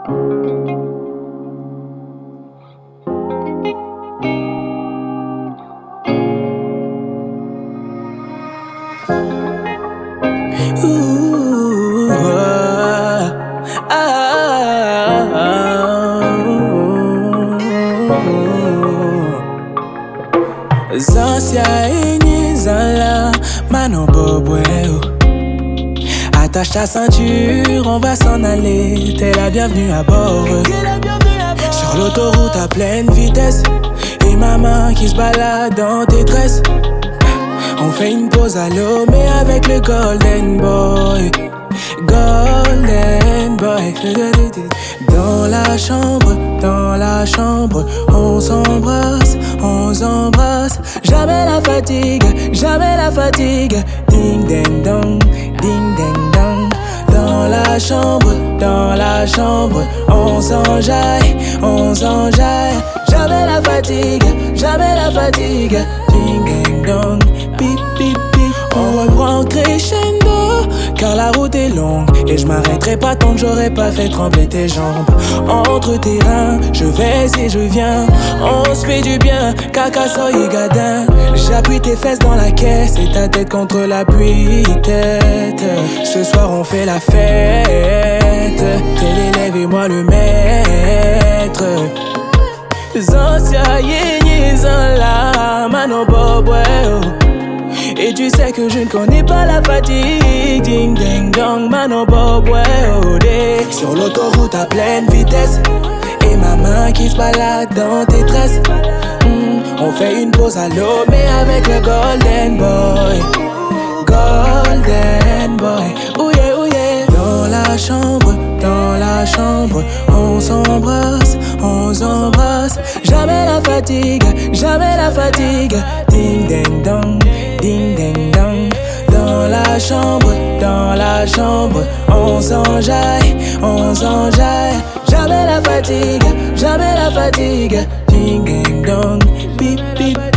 Ouh, ah, Zansia ini zala, mano bobweo. Attache ta ceinture, on va s'en aller. T'es la bienvenue à bord. Sur l'autoroute à pleine vitesse, et ma main qui se balade dans tes tresses. On fait une pause à l'eau, mais avec le Golden Boy. Golden Boy. Dans la chambre, on s'embrasse, on s'embrasse. Jamais la fatigue, jamais la fatigue. Ding ding dong, ding ding dong. Dans la chambre, on s'enjaille, on s'enjaille. Jamais la fatigue, jamais la fatigue. Ding ding dong, pip pip pip. On reprend crescendo, car la route est longue. Et je m'arrêterai pas tant que j'aurais pas fait trembler tes jambes. Entre tes reins, je vais et je viens. On se fait du bien, caca soy gadin. J'appuie tes fesses dans la caisse et ta tête contre l'appui-tête. Ce soir on fait la fête. T'es l'élève et moi le maître. Zansia yéni zanla, mano bobweo. Et tu sais que je ne connais pas la fatigue. Ding ding dong, mano bobweo. Sur l'autoroute à pleine vitesse, et ma main qui se balade dans tes tresses. On fait une pause à l'eau, mais avec le Golden Boy. Golden Boy, oh yeah, oh yeah. Dans la chambre, on s'embrasse, on s'embrasse. Jamais la fatigue, jamais la fatigue. Ding ding dong, ding ding dong. Dans la chambre, on s'enjaille, on s'enjaille. Jamais la fatigue, jamais la fatigue. Ding ding dong, pip pip.